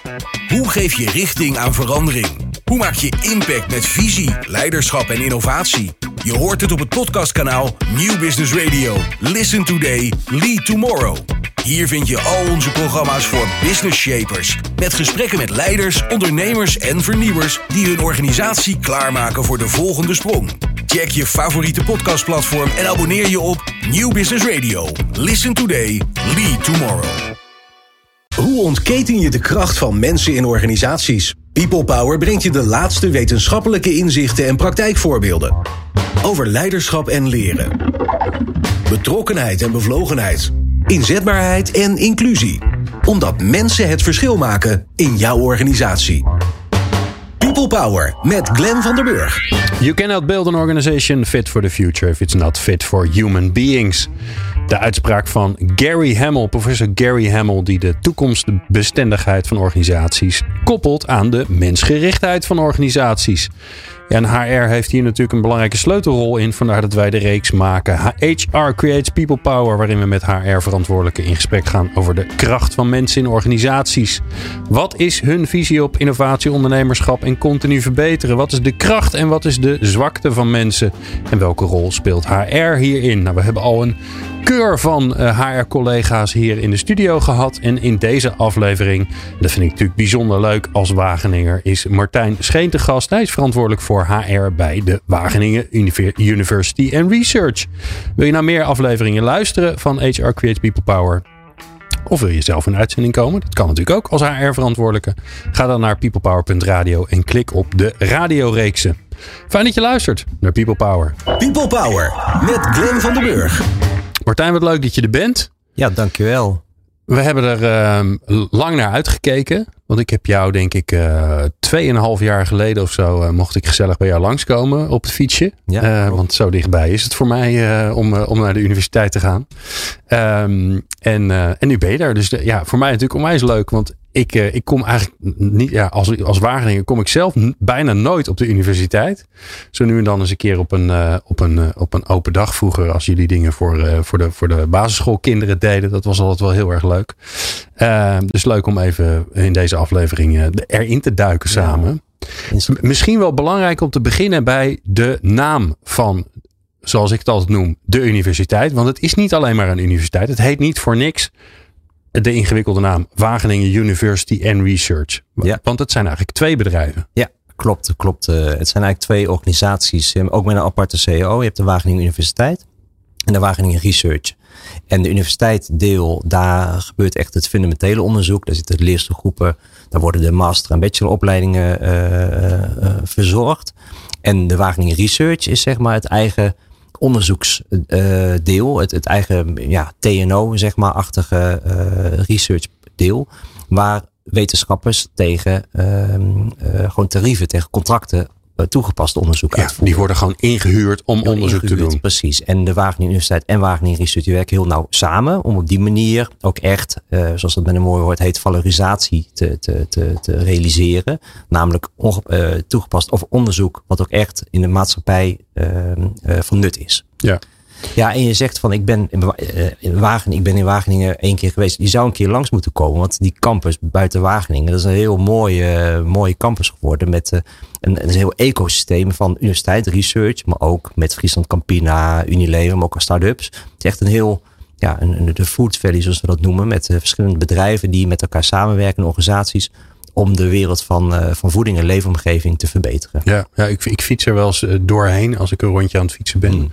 Hoe geef je richting aan verandering? Hoe maak je impact met visie, leiderschap en innovatie? Je hoort het op het podcastkanaal Nieuw Business Radio. Listen today, lead tomorrow. Hier vind je al onze programma's voor business shapers. Met gesprekken met leiders, ondernemers en vernieuwers die hun organisatie klaarmaken voor de volgende sprong. Check je favoriete podcastplatform en abonneer je op Nieuw Business Radio. Listen today, lead tomorrow. Hoe ontketen je de kracht van mensen in organisaties? People Power brengt je de laatste wetenschappelijke inzichten en praktijkvoorbeelden. Over leiderschap en leren. Betrokkenheid en bevlogenheid. Inzetbaarheid en inclusie. Omdat mensen het verschil maken in jouw organisatie. People Power met Glenn van der Burg. You cannot build an organization fit for the future if it's not fit for human beings. De uitspraak van Gary Hamel, professor Gary Hamel, die de toekomstbestendigheid van organisaties koppelt aan de mensgerichtheid van organisaties. Ja, en HR heeft hier natuurlijk een belangrijke sleutelrol in, vandaar dat wij de reeks maken. HR Creates People Power, waarin we met HR-verantwoordelijken in gesprek gaan over de kracht van mensen in organisaties. Wat is hun visie op innovatie, ondernemerschap en continu verbeteren? Wat is de kracht en wat is de zwakte van mensen? En welke rol speelt HR hierin? Nou, we hebben al een keur van HR-collega's hier in de studio gehad. En in deze aflevering, dat vind ik natuurlijk bijzonder leuk als Wageninger, is Martijn Scheen te gast. Hij is verantwoordelijk voor HR bij de Wageningen University and Research. Wil je nou meer afleveringen luisteren van HR Creates People Power? Of wil je zelf in uitzending komen? Dat kan natuurlijk ook als HR-verantwoordelijke. Ga dan naar peoplepower.radio en klik op de radioreeksen. Fijn dat je luistert naar People Power. People Power met Glenn van der Burg. Martijn, wat leuk dat je er bent. Ja, dankjewel. We hebben er lang naar uitgekeken. Want ik heb jou, denk ik, 2,5 jaar geleden of zo mocht ik gezellig bij jou langskomen op het fietsje. Ja, want zo dichtbij is het voor mij om naar de universiteit te gaan. En nu ben je daar. Dus voor mij natuurlijk onwijs leuk. Want ik kom eigenlijk niet, als Wageningen kom ik zelf bijna nooit op de universiteit. Zo nu en dan eens een keer op een open dag vroeger. Als jullie dingen voor de basisschoolkinderen deden. Dat was altijd wel heel erg leuk. Dus leuk om even in deze aflevering erin te duiken samen. Ja. Misschien wel belangrijk om te beginnen bij de naam van, zoals ik het altijd noem, de universiteit. Want het is niet alleen maar een universiteit. Het heet niet voor niks de ingewikkelde naam Wageningen University and Research. Ja. Want het zijn eigenlijk 2 bedrijven. Ja, klopt. Het zijn eigenlijk 2 organisaties, ook met een aparte CEO. Je hebt de Wageningen Universiteit en de Wageningen Research. En de universiteitsdeel, daar gebeurt echt het fundamentele onderzoek. Daar zitten de leerstoelgroepen, daar worden de master- en bacheloropleidingen verzorgd. En de Wageningen Research is zeg maar het eigen onderzoeksdeel, het eigen TNO, zeg maar, achtige researchdeel, waar wetenschappers tegen gewoon tarieven, tegen contracten toegepast onderzoek uitvoeren. Die worden gewoon ingehuurd om onderzoek te doen. Precies. En de Wageningen Universiteit en Wageningen Research die werken heel nauw samen om op die manier ook echt, zoals dat met een mooi woord heet, valorisatie te realiseren. Namelijk toegepast of onderzoek wat ook echt in de maatschappij van nut is. Ja. Ja, en je zegt van ik ben in Wageningen 1 keer geweest. Die zou een keer langs moeten komen. Want die campus buiten Wageningen, dat is een heel mooie campus geworden. Met een heel ecosysteem van universiteit, research. Maar ook met Friesland Campina, Unilever, maar ook als start-ups. Het is echt een heel, de food valley zoals we dat noemen. Met verschillende bedrijven die met elkaar samenwerken, organisaties, om de wereld van voeding en leefomgeving te verbeteren. Ja, ik fiets er wel eens doorheen als ik een rondje aan het fietsen ben.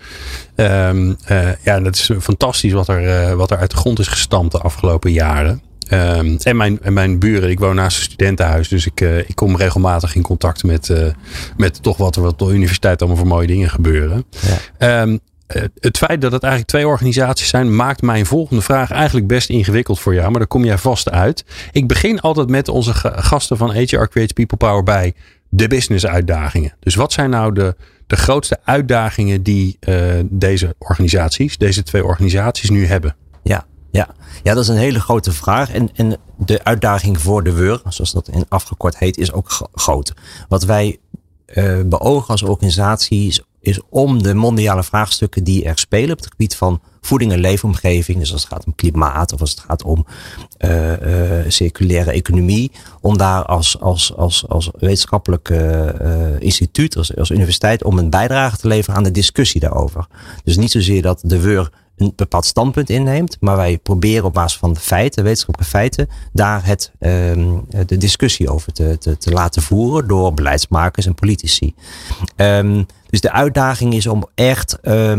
Dat is fantastisch wat er uit de grond is gestampt de afgelopen jaren. En mijn buren, ik woon naast een studentenhuis, dus ik kom regelmatig in contact met toch wat er op de universiteit allemaal voor mooie dingen gebeuren. Ja. Het feit dat het eigenlijk 2 organisaties zijn, maakt mijn volgende vraag eigenlijk best ingewikkeld voor jou. Maar daar kom jij vast uit. Ik begin altijd met onze gasten van HR Creates People Power bij de business uitdagingen. Dus wat zijn nou de grootste uitdagingen die deze 2 organisaties nu hebben? Ja, dat is een hele grote vraag. En de uitdaging voor de WUR, zoals dat afgekort heet, is ook groot. Wat wij beogen als organisatie is om de mondiale vraagstukken die er spelen op het gebied van voeding en leefomgeving, dus als het gaat om klimaat of als het gaat om circulaire economie, om daar als wetenschappelijk instituut, als universiteit, om een bijdrage te leveren aan de discussie daarover. Dus niet zozeer dat de WUR een bepaald standpunt inneemt, maar wij proberen op basis van de feiten, wetenschappelijke feiten, daar de discussie over te laten voeren door beleidsmakers en politici. Dus de uitdaging is om echt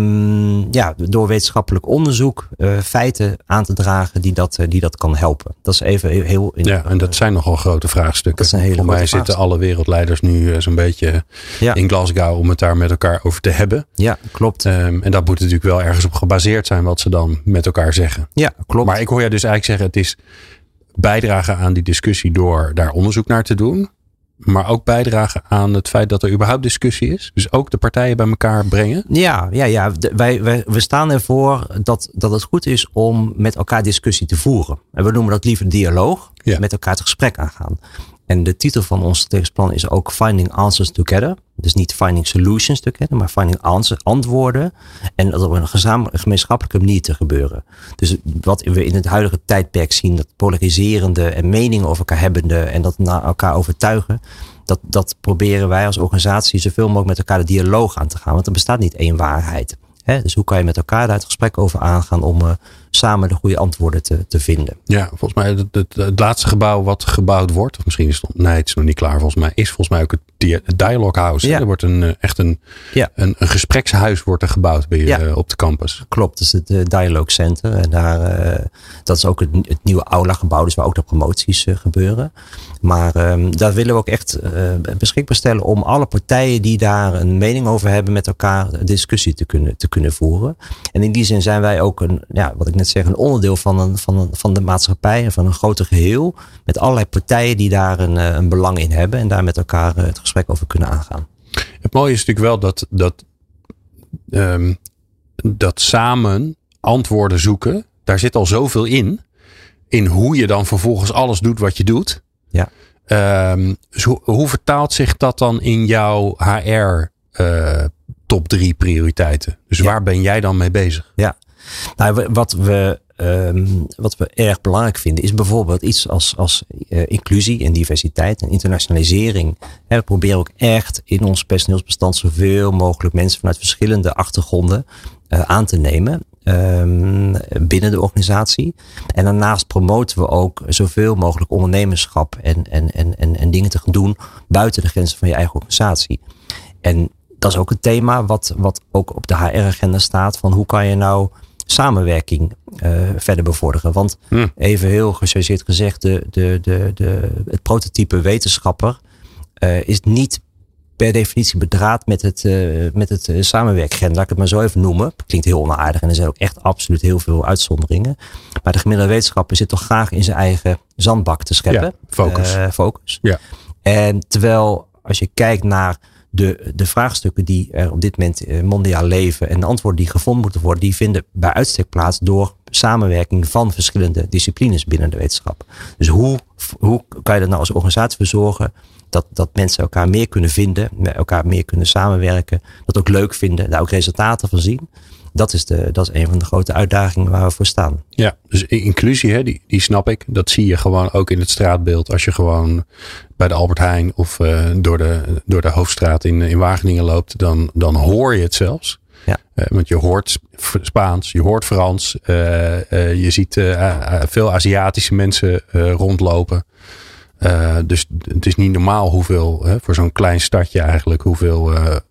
door wetenschappelijk onderzoek feiten aan te dragen die dat kan helpen. Dat is even heel... En dat zijn nogal grote vraagstukken. Dat zijn hele Voor mij zitten alle wereldleiders nu zo'n beetje in Glasgow om het daar met elkaar over te hebben. Ja, klopt. En dat moet natuurlijk wel ergens op gebaseerd zijn wat ze dan met elkaar zeggen. Ja, klopt. Maar ik hoor je dus eigenlijk zeggen, het is bijdragen aan die discussie door daar onderzoek naar te doen. Maar ook bijdragen aan het feit dat er überhaupt discussie is. Dus ook de partijen bij elkaar brengen. Ja. We staan ervoor dat het goed is om met elkaar discussie te voeren. En we noemen dat liever dialoog. Ja. Met elkaar het gesprek aangaan. En de titel van ons strategisch is ook Finding Answers Together. Dus niet Finding Solutions Together, maar Finding Answers, antwoorden. En dat op een gemeenschappelijke manier te gebeuren. Dus wat we in het huidige tijdperk zien, dat polariserende en meningen over elkaar hebbende en dat naar elkaar overtuigen. Dat proberen wij als organisatie zoveel mogelijk met elkaar de dialoog aan te gaan. Want er bestaat niet één waarheid. Dus hoe kan je met elkaar daar het gesprek over aangaan om samen de goede antwoorden te vinden. Ja, volgens mij het laatste gebouw wat gebouwd wordt, of misschien is het is nog niet klaar volgens mij ook het Dialogue House. Ja. Er wordt een gesprekshuis wordt er gebouwd op de campus. Klopt, dus het Dialogue Center. En dat is ook het nieuwe aula gebouw, dus waar ook de promoties gebeuren. Maar daar willen we ook echt beschikbaar stellen om alle partijen die daar een mening over hebben met elkaar een discussie te kunnen voeren. En in die zin zijn wij ook wat ik net zeg, een onderdeel van de maatschappij en van een groter geheel. Met allerlei partijen die daar een belang in hebben en daar met elkaar het gesprek over kunnen aangaan. Het mooie is natuurlijk wel dat samen antwoorden zoeken, daar zit al zoveel in hoe je dan vervolgens alles doet wat je doet. Ja. Dus hoe vertaalt zich dat dan in jouw HR top 3 prioriteiten? Dus waar ben jij dan mee bezig? Ja. Nou, wat we erg belangrijk vinden is bijvoorbeeld iets als inclusie en diversiteit en internationalisering. We proberen ook echt in ons personeelsbestand zoveel mogelijk mensen vanuit verschillende achtergronden aan te nemen binnen de organisatie. En daarnaast promoten we ook zoveel mogelijk ondernemerschap en dingen te gaan doen buiten de grenzen van je eigen organisatie. En dat is ook een thema wat ook op de HR-agenda staat van hoe kan je nou samenwerking verder bevorderen. Want even heel gechargeerd gezegd, het prototype wetenschapper is niet per definitie bedraad met het samenwerkagenda. Laat ik het maar zo even noemen. Klinkt heel onaardig en er zijn ook echt absoluut heel veel uitzonderingen. Maar de gemiddelde wetenschapper zit toch graag in zijn eigen zandbak te scheppen. Ja, focus. Ja. En terwijl als je kijkt naar de vraagstukken die er op dit moment mondiaal leven en de antwoorden die gevonden moeten worden, die vinden bij uitstek plaats door samenwerking van verschillende disciplines binnen de wetenschap. Dus hoe kan je er nou als organisatie voor zorgen dat mensen elkaar meer kunnen vinden, met elkaar meer kunnen samenwerken, dat ook leuk vinden, daar ook resultaten van zien. Dat is een van de grote uitdagingen waar we voor staan. Ja, dus inclusie, die snap ik. Dat zie je gewoon ook in het straatbeeld. Als je gewoon bij de Albert Heijn of door de Hoofdstraat in Wageningen loopt, dan hoor je het zelfs. Ja. Want je hoort Spaans, je hoort Frans. Je ziet veel Aziatische mensen rondlopen. Dus het is niet normaal hoeveel, voor zo'n klein stadje eigenlijk, hoeveel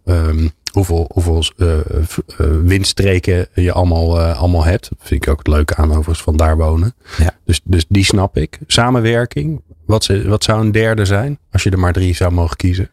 windstreken je allemaal hebt. Dat vind ik ook het leuke aan overigens van daar wonen. Ja. Dus die snap ik. Samenwerking, wat zou een derde zijn? Als je er maar 3 zou mogen kiezen.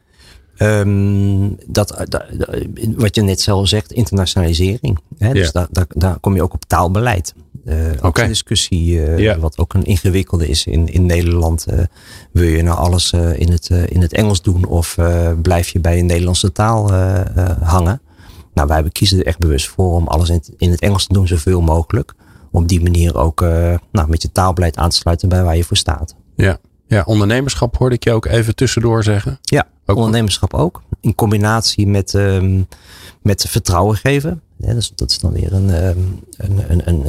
Wat je net zelf zegt, internationalisering. Dus daar kom je ook op taalbeleid. Ook een discussie wat ook een ingewikkelde is in Nederland. Wil je nou alles in het Engels doen of blijf je bij een Nederlandse taal hangen? Nou, wij kiezen er echt bewust voor om alles in het Engels te doen zoveel mogelijk. Op die manier ook met je taalbeleid aan te sluiten bij waar je voor staat. Ja. Ja, ondernemerschap hoorde ik je ook even tussendoor zeggen. Ja, ook ondernemerschap ook. In combinatie met vertrouwen geven. Ja, dus dat is dan weer een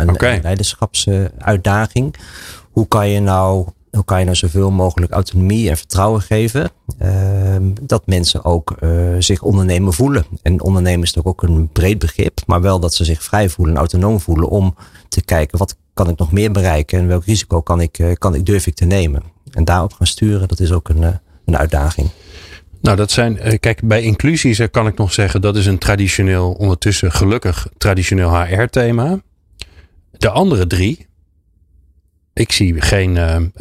leiderschapsuitdaging. Hoe kan je nou zoveel mogelijk autonomie en vertrouwen geven? Dat mensen ook zich ondernemer voelen. En ondernemen is toch ook een breed begrip. Maar wel dat ze zich vrij voelen en autonoom voelen. Om te kijken, wat kan ik nog meer bereiken? En welk risico durf ik te nemen? En daarop gaan sturen, dat is ook een uitdaging. Nou, dat zijn, kijk, bij inclusie kan ik nog zeggen, dat is een traditioneel, ondertussen gelukkig traditioneel HR-thema. De andere 3, ik zie geen,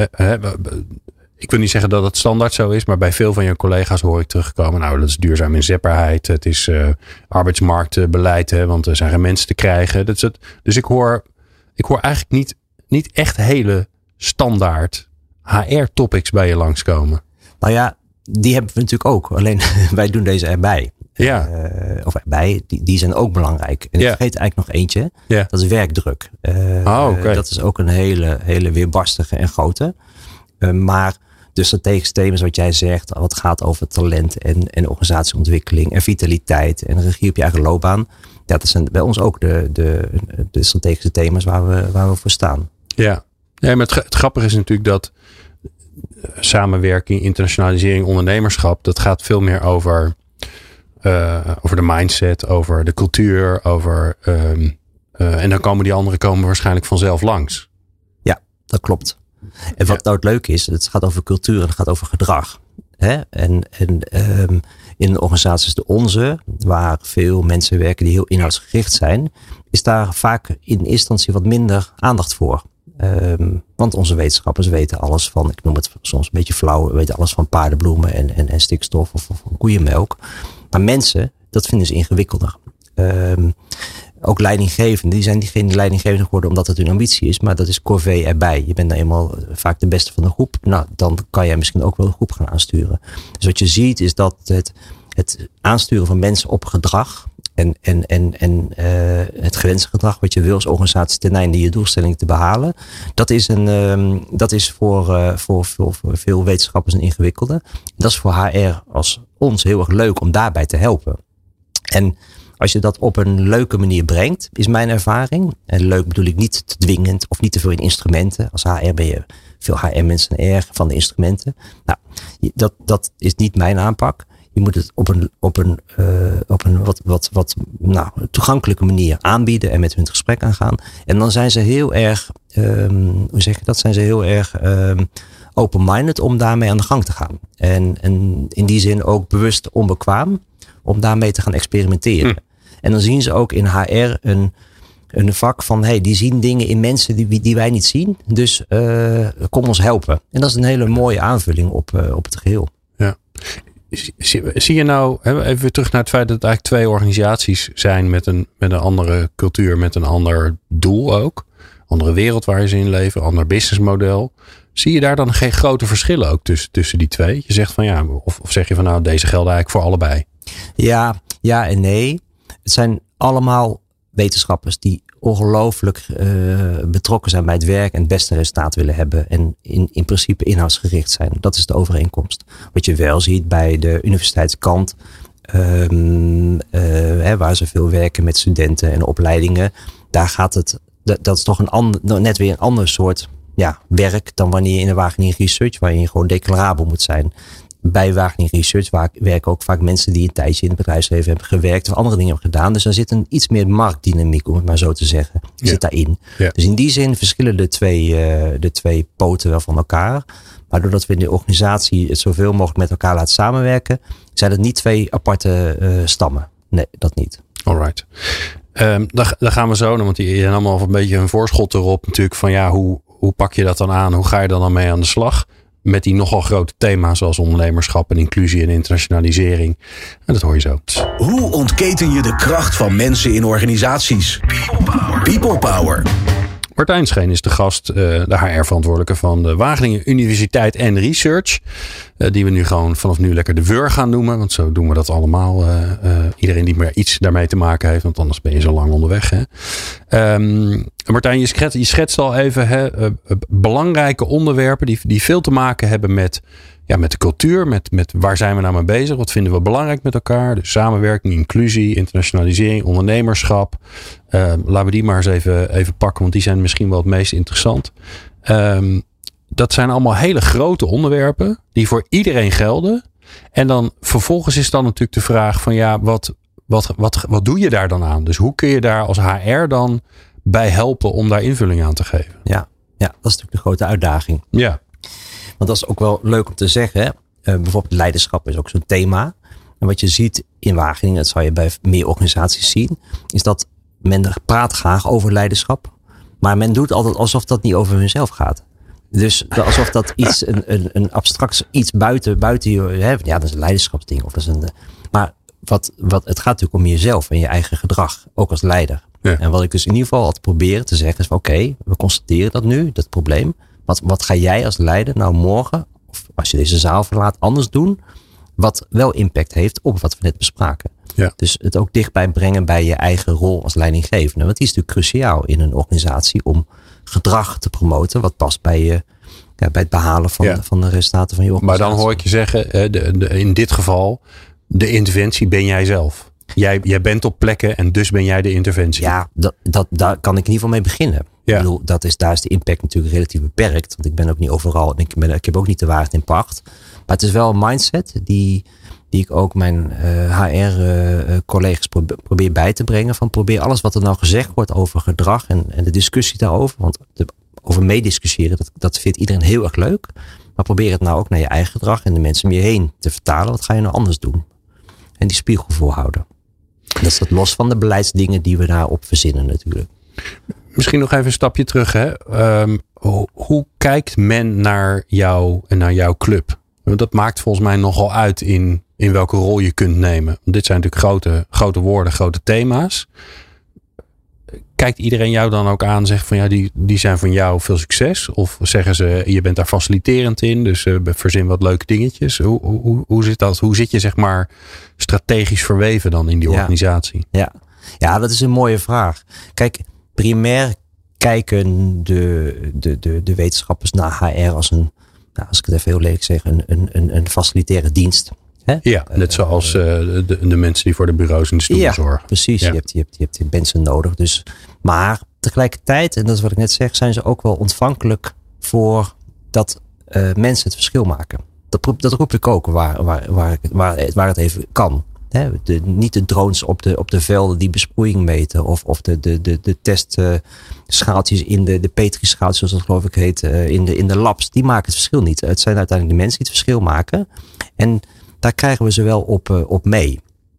ik wil niet zeggen dat het standaard zo is, maar bij veel van je collega's hoor ik terugkomen. Nou, dat is duurzaam inzetbaarheid, het is arbeidsmarktbeleid, want er zijn geen mensen te krijgen. Dat is het. Dus ik hoor eigenlijk niet echt hele standaard HR-topics bij je langskomen. Nou ja, die hebben we natuurlijk ook. Alleen wij doen deze erbij. Ja. Of erbij, die zijn ook belangrijk. En ik vergeet eigenlijk nog eentje. Ja. Dat is werkdruk. Okay. Dat is ook een hele weerbarstige en grote. Maar de strategische thema's wat jij zegt, wat gaat over talent en organisatieontwikkeling en vitaliteit en regie op je eigen loopbaan. Ja, dat zijn bij ons ook de strategische thema's waar we voor staan. Ja, maar het grappige is natuurlijk dat samenwerking, internationalisering, ondernemerschap, dat gaat veel meer over de mindset, over de cultuur, en dan komen die anderen waarschijnlijk vanzelf langs. Ja, dat klopt. En wat nou het leuke is, het gaat over cultuur en het gaat over gedrag. Hè? En in de organisaties de onze, waar veel mensen werken die heel inhoudsgericht zijn, is daar vaak in eerste instantie wat minder aandacht voor. Want onze wetenschappers weten alles van, ik noem het soms een beetje flauw, weten alles van paardenbloemen en stikstof of koeienmelk. Maar mensen, dat vinden ze ingewikkelder. Ook leidinggevenden, die zijn geen leidinggevende geworden omdat het hun ambitie is, maar dat is corvée erbij. Je bent nou eenmaal vaak de beste van de groep. Nou, dan kan jij misschien ook wel de groep gaan aansturen. Dus wat je ziet is dat het aansturen van mensen op gedrag en het gewenste gedrag wat je wil als organisatie ten einde je doelstelling te behalen, dat is voor veel wetenschappers een ingewikkelde. Dat is voor HR als ons heel erg leuk om daarbij te helpen. En als je dat op een leuke manier brengt, is mijn ervaring. En leuk bedoel ik niet te dwingend of niet te veel in instrumenten. Als HR ben je veel HR-mensen erg van de instrumenten. Nou, dat is niet mijn aanpak. Je moet het op een wat toegankelijke manier aanbieden en met hun het gesprek aangaan. En dan zijn ze heel erg, zijn ze heel erg open-minded om daarmee aan de gang te gaan. En in die zin ook bewust onbekwaam om daarmee te gaan experimenteren. En dan zien ze ook in HR een vak van, die zien dingen in mensen die wij niet zien. Dus kom ons helpen. En dat is een hele mooie aanvulling op het geheel. Ja. Zie je nou, even weer terug naar het feit dat het eigenlijk 2 organisaties zijn met een andere cultuur, met een ander doel ook. Andere wereld waar ze in leven, ander businessmodel. Zie je daar dan geen grote verschillen ook tussen die 2? Je zegt van of zeg je van nou, deze gelden eigenlijk voor allebei? Ja en nee. Het zijn allemaal wetenschappers die ongelooflijk betrokken zijn bij het werk en het beste resultaat willen hebben. En in principe inhoudsgericht zijn. Dat is de overeenkomst. Wat je wel ziet bij de universiteitskant, waar ze veel werken met studenten en opleidingen. Daar gaat het, dat is toch net weer een ander soort werk dan wanneer je in de Wageningen Research, waarin je gewoon declarabel moet zijn. Bij Wageningen Research werken ook vaak mensen die een tijdje in het bedrijfsleven hebben gewerkt of andere dingen hebben gedaan. Dus daar zit een iets meer marktdynamiek, om het maar zo te zeggen. Zit daarin. Ja. Dus in die zin verschillen de twee poten wel van elkaar. Maar doordat we in de organisatie het zoveel mogelijk met elkaar laten samenwerken, zijn het niet 2 aparte stammen. Nee, dat niet. Alright. Daar gaan we zo naar, want die zijn allemaal een beetje een voorschot erop natuurlijk van hoe pak je dat dan aan? Hoe ga je dan mee aan de slag? Met die nogal grote thema's zoals ondernemerschap en inclusie en internationalisering. En dat hoor je zo. Hoe ontketen je de kracht van mensen in organisaties? People Power. Martijn Scheen is de gast, de HR-verantwoordelijke van de Wageningen Universiteit en Research. Die we nu gewoon vanaf nu lekker de WUR gaan noemen. Want zo doen we dat allemaal. Iedereen die maar iets daarmee te maken heeft. Want anders ben je zo lang onderweg. Hè? Martijn, je schetst al even belangrijke onderwerpen die veel te maken hebben met de cultuur. Met waar zijn we nou mee bezig? Wat vinden we belangrijk met elkaar? Dus samenwerking, inclusie, internationalisering, ondernemerschap. Laten we die maar eens even pakken. Want die zijn misschien wel het meest interessant. Dat zijn allemaal hele grote onderwerpen. Die voor iedereen gelden. En dan vervolgens is dan natuurlijk de vraag van wat doe je daar dan aan? Dus hoe kun je daar als HR dan bij helpen om daar invulling aan te geven? Ja, dat is natuurlijk de grote uitdaging. Ja. Want dat is ook wel leuk om te zeggen. Bijvoorbeeld leiderschap is ook zo'n thema. En wat je ziet in Wageningen, dat zal je bij meer organisaties zien, is dat men praat graag over leiderschap. Maar men doet altijd alsof dat niet over hunzelf gaat. Dus alsof dat iets, een abstract iets buiten je, dat is een leiderschapsding. Of dat is maar het gaat natuurlijk om jezelf en je eigen gedrag, ook als leider. Ja. En wat ik dus in ieder geval altijd probeer te zeggen is, oké, we constateren dat nu, dat probleem. Wat ga jij als leider nou morgen, of als je deze zaal verlaat, anders doen, wat wel impact heeft op wat we net bespraken. Ja. Dus het ook dichtbij brengen bij je eigen rol als leidinggevende. Want die is natuurlijk cruciaal in een organisatie om gedrag te promoten wat past bij het behalen van de resultaten van je organisatie. Maar dan hoor ik je zeggen, in dit geval, de interventie ben jij zelf. Jij bent op plekken en dus ben jij de interventie. Ja, daar kan ik in ieder geval mee beginnen. Ja. Ik bedoel, daar is de impact natuurlijk relatief beperkt. Want ik ben ook niet overal. Ik heb ook niet de waarheid in pacht. Maar het is wel een mindset die ik ook mijn HR-collega's probeer bij te brengen. Van probeer alles wat er nou gezegd wordt over gedrag en de discussie daarover. Want over meediscussiëren, dat vindt iedereen heel erg leuk. Maar probeer het nou ook naar je eigen gedrag en de mensen om je heen te vertalen. Wat ga je nou anders doen? En die spiegel voorhouden. Dat is dat los van de beleidsdingen die we daarop verzinnen natuurlijk. Misschien nog even een stapje terug. Hè? Hoe kijkt men naar jou en naar jouw club? Dat maakt volgens mij nogal uit in welke rol je kunt nemen. Dit zijn natuurlijk grote woorden, grote thema's. Kijkt iedereen jou dan ook aan en zegt van die zijn van jou veel succes? Of zeggen ze je bent daar faciliterend in, dus verzin wat leuke dingetjes. Hoe zit dat? Hoe zit je zeg maar strategisch verweven dan in die organisatie? Ja, dat is een mooie vraag. Kijk, primair kijken de wetenschappers naar HR als als ik het even heel lelijk zeg, een facilitaire dienst. Hè? Ja, net zoals de mensen die voor de bureaus in de stoelen zorgen. Ja, precies. Je hebt die mensen nodig. Dus, maar tegelijkertijd, en dat is wat ik net zeg, zijn ze ook wel ontvankelijk voor dat mensen het verschil maken. Dat roep ik ook waar het even kan. Hè? Niet de drones op de velden die besproeiing meten. Of de testschaaltjes in de Petri-schaaltjes, zoals dat geloof ik heet, in de labs. Die maken het verschil niet. Het zijn uiteindelijk de mensen die het verschil maken. En daar krijgen we ze wel op mee.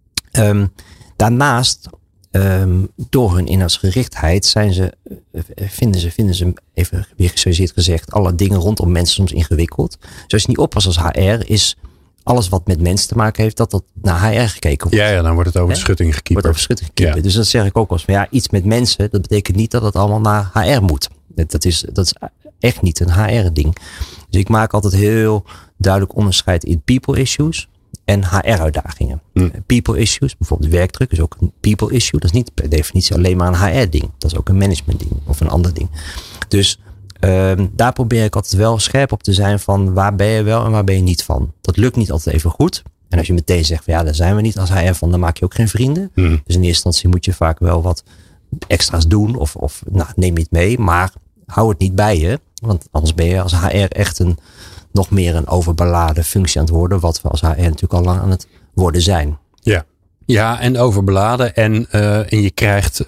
Daarnaast, door hun inhoudsgerichtheid, vinden ze, even weer gechargeerd gezegd, alle dingen rondom mensen soms ingewikkeld. Dus als je niet oppast als HR, is alles wat met mensen te maken heeft, dat naar HR gekeken wordt. Ja, dan wordt het over de schutting gekieperd. Ja. Dus dat zeg ik ook als iets met mensen, dat betekent niet dat het allemaal naar HR moet. Dat is echt niet een HR-ding. Dus ik maak altijd heel duidelijk onderscheid in people issues en HR-uitdagingen. People issues, bijvoorbeeld werkdruk, is ook een people issue. Dat is niet per definitie alleen maar een HR-ding. Dat is ook een management-ding of een ander ding. Dus daar probeer ik altijd wel scherp op te zijn van waar ben je wel en waar ben je niet van. Dat lukt niet altijd even goed. En als je meteen zegt van daar zijn we niet als HR van, dan maak je ook geen vrienden. Dus in eerste instantie moet je vaak wel wat extra's doen of neem niet mee. Maar hou het niet bij je. Want anders ben je als HR echt nog meer een overbeladen functie aan het worden. Wat we als HR natuurlijk al lang aan het worden zijn. Ja, en overbeladen. En je krijgt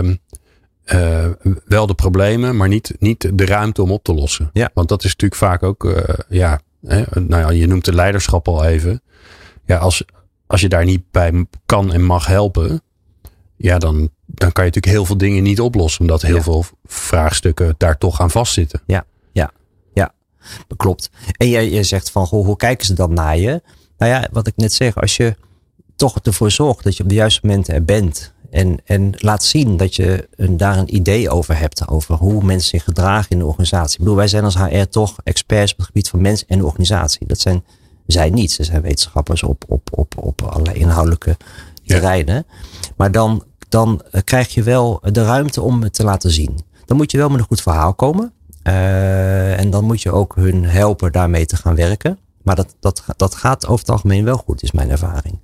wel de problemen, maar niet de ruimte om op te lossen. Ja. Want dat is natuurlijk vaak ook, je noemt de leiderschap al even. Ja, als je daar niet bij kan en mag helpen, ja, dan kan je natuurlijk heel veel dingen niet oplossen. Omdat heel veel vraagstukken daar toch aan vastzitten. Ja, dat klopt. En jij zegt van, hoe kijken ze dan naar je? Nou ja, wat ik net zeg, als je toch ervoor zorgt dat je op de juiste momenten er bent En laat zien dat je daar een idee over hebt. Over hoe mensen zich gedragen in de organisatie. Ik bedoel, wij zijn als HR toch experts op het gebied van mens en de organisatie. Dat zijn zij niet. Ze zijn wetenschappers op allerlei inhoudelijke terreinen. Maar dan krijg je wel de ruimte om het te laten zien. Dan moet je wel met een goed verhaal komen. En dan moet je ook hun helpen daarmee te gaan werken. Maar dat gaat over het algemeen wel goed, is mijn ervaring.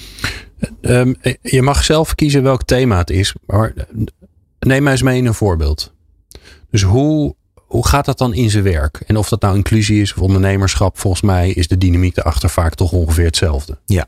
Je mag zelf kiezen welk thema het is. Maar neem mij eens mee in een voorbeeld. Dus hoe gaat dat dan in zijn werk? En of dat nou inclusie is of ondernemerschap. Volgens mij is de dynamiek erachter vaak toch ongeveer hetzelfde. Ja.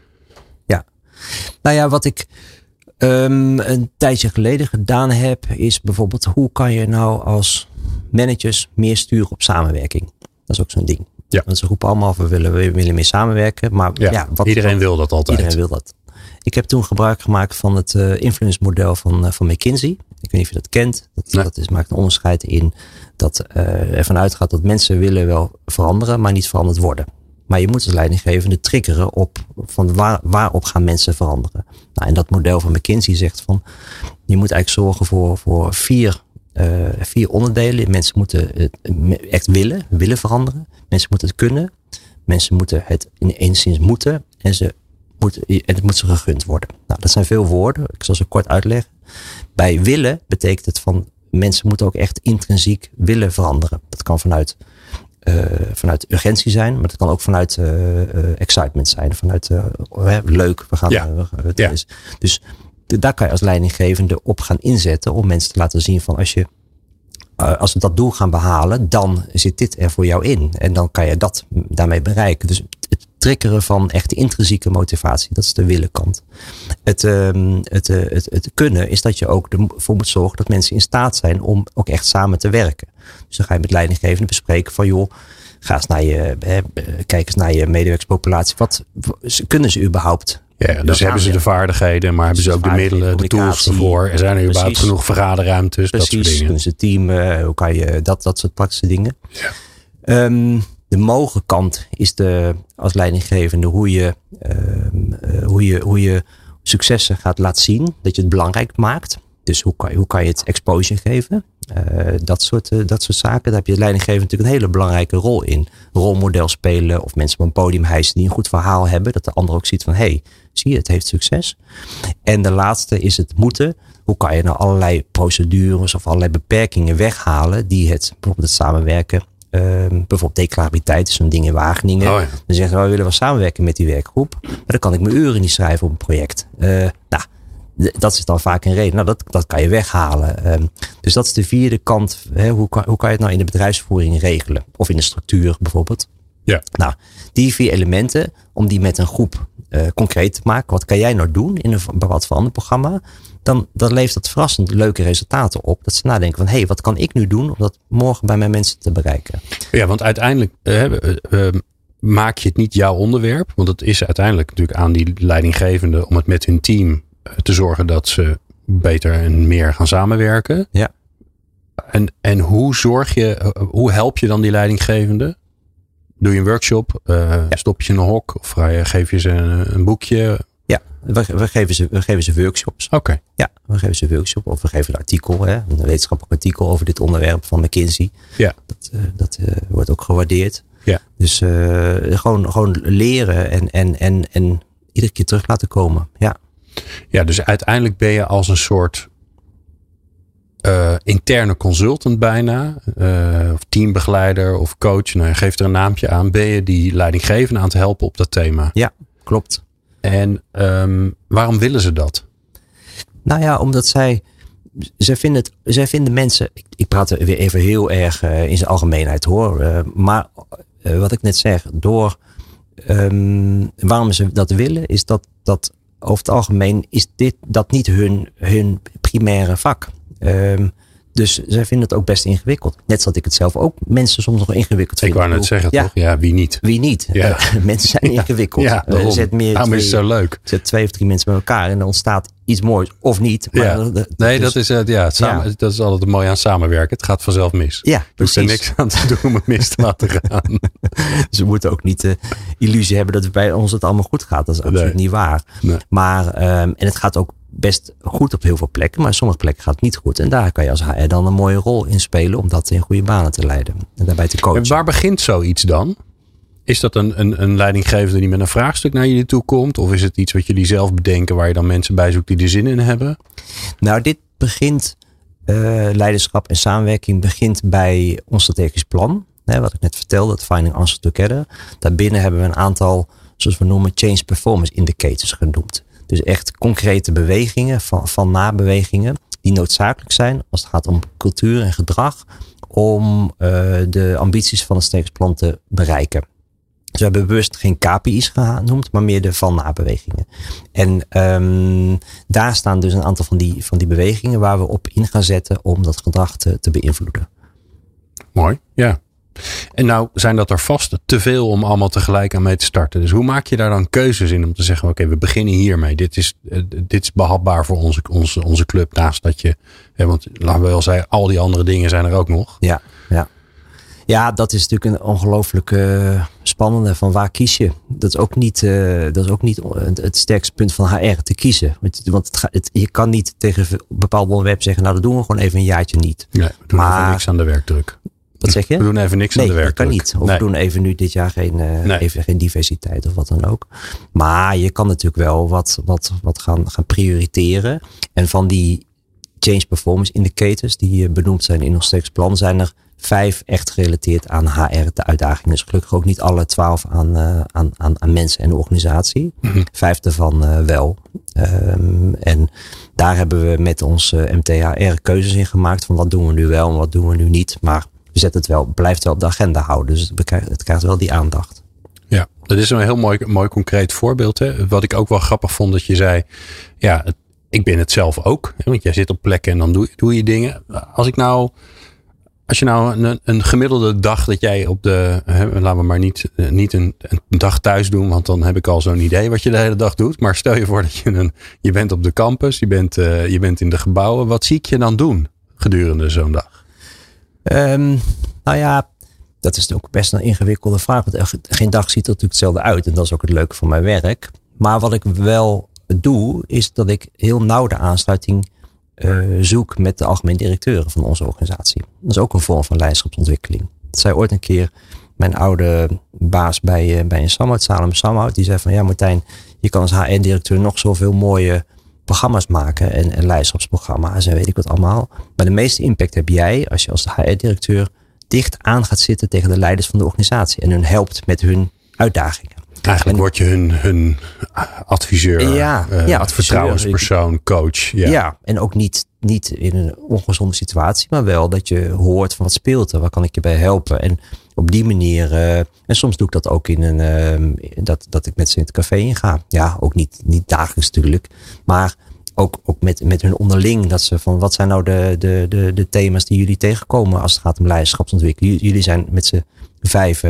Nou ja, wat ik een tijdje geleden gedaan heb. Is bijvoorbeeld hoe kan je nou als managers meer sturen op samenwerking. Dat is ook zo'n ding. Ja. Want ze roepen allemaal we willen meer samenwerken. Maar iedereen wil dat altijd. Iedereen wil dat. Ik heb toen gebruik gemaakt van het influence model van McKinsey. Ik weet niet of je dat kent. Dat maakt een onderscheid in dat ervan uitgaat dat mensen willen wel veranderen, maar niet veranderd worden. Maar je moet als leidinggevende triggeren op van waarop gaan mensen veranderen. Nou, en dat model van McKinsey zegt van je moet eigenlijk zorgen voor vier onderdelen. Mensen moeten het echt willen veranderen. Mensen moeten het kunnen. Mensen moeten het in enigszins moeten. En het moet ze gegund worden. Nou, dat zijn veel woorden. Ik zal ze kort uitleggen. Bij willen betekent het van mensen moeten ook echt intrinsiek willen veranderen. Dat kan vanuit urgentie zijn, maar dat kan ook vanuit excitement zijn. Vanuit leuk, we gaan Dus daar kan je als leidinggevende op gaan inzetten om mensen te laten zien van als we dat doel gaan behalen, dan zit dit er voor jou in. En dan kan je dat daarmee bereiken. Dus het triggeren van echt de intrinsieke motivatie, dat is de willenkant. Het kunnen is dat je ook ervoor moet zorgen dat mensen in staat zijn om ook echt samen te werken. Dus dan ga je met leidinggevenden bespreken van joh, kijk eens naar je medewerkerspopulatie. Wat kunnen ze überhaupt? Ja, dus hebben ze de vaardigheden, maar hebben ze ook de middelen, de tools ervoor? Er zijn er überhaupt genoeg vergaderruimtes? Precies, dat soort dingen. Kunnen ze teamen? Hoe kan je dat soort praktische dingen? Ja. De mogen kant is als leidinggevende hoe je successen gaat laten zien. Dat je het belangrijk maakt. Dus hoe kan je het exposure geven? Dat soort zaken. Daar heb je leidinggevende natuurlijk een hele belangrijke rol in. Rolmodel spelen of mensen op een podium hijsen die een goed verhaal hebben. Dat de ander ook ziet van zie je, het heeft succes. En de laatste is het moeten. Hoe kan je nou allerlei procedures of allerlei beperkingen weghalen die bijvoorbeeld het samenwerken. Bijvoorbeeld declarabiliteit is zo'n ding in Wageningen. Dan zeggen we willen wel samenwerken met die werkgroep. Maar dan kan ik mijn uren niet schrijven op een project. Dat is dan vaak een reden. Nou, dat kan je weghalen. Dus dat is de vierde kant. Hoe kan je het nou in de bedrijfsvoering regelen? Of in de structuur bijvoorbeeld. Ja. Nou, die 4 elementen, om die met een groep concreet te maken. Wat kan jij nou doen in een bepaald veranderprogramma? Dan levert dat verrassend leuke resultaten op. Dat ze nadenken van wat kan ik nu doen om dat morgen bij mijn mensen te bereiken? Ja, want uiteindelijk maak je het niet jouw onderwerp. Want het is uiteindelijk natuurlijk aan die leidinggevende om het met hun team te zorgen dat ze beter en meer gaan samenwerken. Ja. En hoe help je dan die leidinggevende? Doe je een workshop? Stop je in een hok? Of geef je ze een boekje? Ja, we geven ze workshops. Oké. Ja, we geven ze workshops. Of we geven een artikel, een wetenschappelijk artikel over dit onderwerp van McKinsey. Ja. Dat wordt ook gewaardeerd. Ja. Dus gewoon leren en iedere keer terug laten komen. Ja. Ja, dus uiteindelijk ben je als een soort interne consultant bijna. Of teambegeleider of coach. Nou, je geeft er een naampje aan. Ben je die leidinggevende aan te helpen op dat thema? Ja, klopt. En waarom willen ze dat? Nou ja, omdat zij vinden mensen. Ik praat weer even heel erg in zijn algemeenheid hoor. Maar wat ik net zeg, waarom ze dat willen, is dat over het algemeen is dat niet hun primaire vak. Dus zij vinden het ook best ingewikkeld. Net zoals ik het zelf ook mensen soms nog ingewikkeld vind. Ik wou net zeggen toch? Ja, wie niet? Wie niet? Ja. Mensen zijn ingewikkeld. Ja, daarom is het zo leuk. Zet 2 of 3 mensen bij elkaar en er ontstaat iets moois of niet. Maar dat is altijd het mooie aan samenwerken. Het gaat vanzelf mis. Ja, dus er niks aan te doen om het mis te laten gaan. Dus we moeten ook niet de illusie hebben dat bij ons het allemaal goed gaat. Dat is absoluut niet waar. Nee. Maar en het gaat ook best goed op heel veel plekken, maar op sommige plekken gaat het niet goed. En daar kan je als HR dan een mooie rol in spelen om dat in goede banen te leiden en daarbij te coachen. En waar begint zoiets dan? Is dat een leidinggevende die met een vraagstuk naar jullie toe komt? Of is het iets wat jullie zelf bedenken waar je dan mensen bij zoekt die er zin in hebben? Nou, dit begint, leiderschap en samenwerking begint bij ons strategisch plan. Wat ik net vertelde, het Finding Answers Together. Daarbinnen hebben we een aantal, zoals we noemen, Change Performance Indicators genoemd. Dus echt concrete bewegingen, van nabewegingen, die noodzakelijk zijn als het gaat om cultuur en gedrag, om de ambities van het strategisch plan te bereiken. Dus we hebben bewust geen KPI's genoemd, maar meer de van nabewegingen. En daar staan dus een aantal van die bewegingen waar we op in gaan zetten om dat gedrag te beïnvloeden. Mooi, ja. En nou zijn dat er vast te veel om allemaal tegelijk aan mee te starten. Dus hoe maak je daar dan keuzes in om te zeggen, oké, we beginnen hiermee. Dit is behapbaar voor onze club. Naast dat je, want laten we wel zeggen, al die andere dingen zijn er ook nog. Ja. Ja, dat is natuurlijk een ongelooflijk spannende van waar kies je. Dat is ook niet het sterkste punt van HR te kiezen. Want je kan niet tegen een bepaald onderwerp zeggen, nou dat doen we gewoon even een jaartje niet. Nee, we doen even niks aan de werkdruk. Wat zeg je? We doen even niks aan de werkdruk. Nee, dat kan niet. Of we doen even nu dit jaar geen diversiteit of wat dan ook. Maar je kan natuurlijk wel wat gaan prioriteren. En van die Change Performance Indicators die benoemd zijn in ons strategisch plan, zijn er 5 echt gerelateerd aan HR, de uitdagingen. Dus gelukkig ook niet alle 12 aan mensen en de organisatie. 5 daarvan wel. En daar hebben we met ons MTHR keuzes in gemaakt van wat doen we nu wel en wat doen we nu niet. Maar we zetten het wel, blijft wel op de agenda houden. Dus het krijgt wel die aandacht. Ja, dat is een heel mooi concreet voorbeeld. Hè? Wat ik ook wel grappig vond dat je zei, ja, ik ben het zelf ook. Hè? Want jij zit op plekken en dan doe je dingen. Als je nou een gemiddelde dag dat jij op laten we maar niet een dag thuis doen, want dan heb ik al zo'n idee wat je de hele dag doet. Maar stel je voor dat je bent op de campus, je bent in de gebouwen. Wat zie ik je dan doen gedurende zo'n dag? Nou ja, dat is ook best een ingewikkelde vraag. Want geen dag ziet er natuurlijk hetzelfde uit. En dat is ook het leuke van mijn werk. Maar wat ik wel doe, is dat ik heel nauw de aansluiting zoek met de algemeen directeuren van onze organisatie. Dat is ook een vorm van leiderschapsontwikkeling. Dat zei ooit een keer mijn oude baas bij een Samhout, Salem Samhout. Die zei van, ja Martijn, je kan als HR-directeur nog zoveel mooie programma's maken en leiderschapsprogramma's en weet ik wat allemaal. Maar de meeste impact heb jij als je als HR-directeur dicht aan gaat zitten tegen de leiders van de organisatie en hun helpt met hun uitdagingen. Eigenlijk word je hun adviseur, adviseur, vertrouwenspersoon, coach. Ja, en ook niet in een ongezonde situatie, maar wel dat je hoort van wat speelt er, waar kan ik je bij helpen. En op die manier, en soms doe ik dat ook in dat ik met ze in het café inga. Ja, ook niet dagelijks natuurlijk, maar ook met hun onderling. Dat ze van wat zijn nou de thema's die jullie tegenkomen als het gaat om leiderschapsontwikkeling. Jullie zijn met z'n 5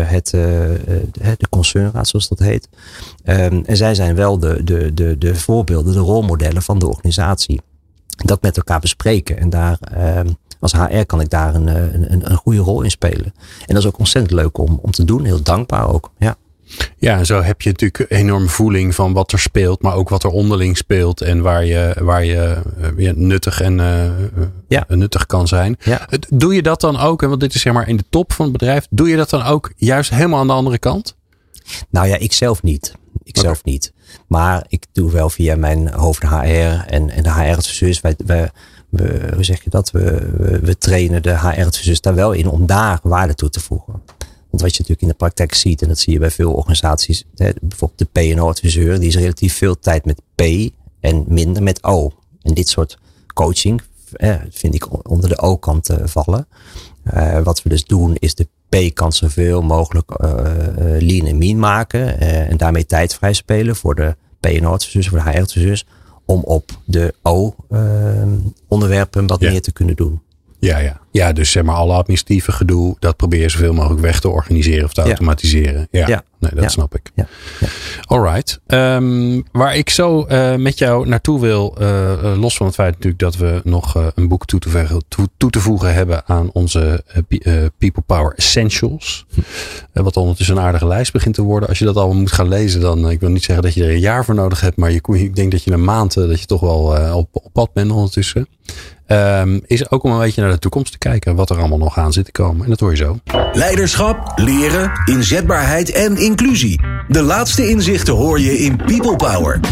de concernraad zoals dat heet. En zij zijn wel de voorbeelden, de rolmodellen van de organisatie. Dat met elkaar bespreken. En daar als HR kan ik daar een goede rol in spelen. En dat is ook ontzettend leuk om te doen. Heel dankbaar ook. Ja. Ja, en zo heb je natuurlijk een enorme voeling van wat er speelt, maar ook wat er onderling speelt en waar je nuttig en nuttig kan zijn. Ja. Doe je dat dan ook, want dit is zeg maar in de top van het bedrijf, doe je dat dan ook juist helemaal aan de andere kant? Nou ja, ik zelf niet. Zelf niet. Maar ik doe wel via mijn hoofd HR en de HR-adviseurs. Hoe zeg je dat? We trainen de HR-adviseurs daar wel in om daar waarde toe te voegen. Want wat je natuurlijk in de praktijk ziet, en dat zie je bij veel organisaties, bijvoorbeeld de P&O-adviseur, die is relatief veel tijd met P en minder met O. En dit soort coaching vind ik onder de O-kant vallen. Wat we dus doen is de P-kant zoveel mogelijk lean en mean maken en daarmee tijd vrij spelen voor de P&O-adviseurs, voor de HR-adviseurs, om op de O-onderwerpen wat meer te kunnen doen. Ja, dus zeg maar alle administratieve gedoe, dat probeer je zoveel mogelijk weg te organiseren of te automatiseren. Ja. Nee, dat snap ik. Ja. Alright. Waar ik zo met jou naartoe wil, los van het feit natuurlijk dat we nog een boek toe te voegen hebben aan onze People Power Essentials. Wat ondertussen een aardige lijst begint te worden. Als je dat allemaal moet gaan lezen, dan, ik wil niet zeggen dat je er een jaar voor nodig hebt, maar ik denk dat je een maand, dat je toch wel op pad bent ondertussen. Is ook om een beetje naar de toekomst te kijken wat er allemaal nog aan zit te komen. En dat hoor je zo. Leiderschap, leren, inzetbaarheid en inclusie. De laatste inzichten hoor je in People Power.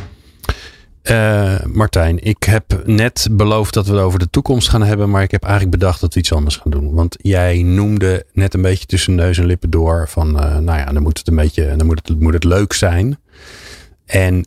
Martijn, ik heb net beloofd dat we het over de toekomst gaan hebben. Maar ik heb eigenlijk bedacht dat we iets anders gaan doen. Want jij noemde net een beetje tussen neus en lippen door van dan moet het een beetje, dan moet het leuk zijn. En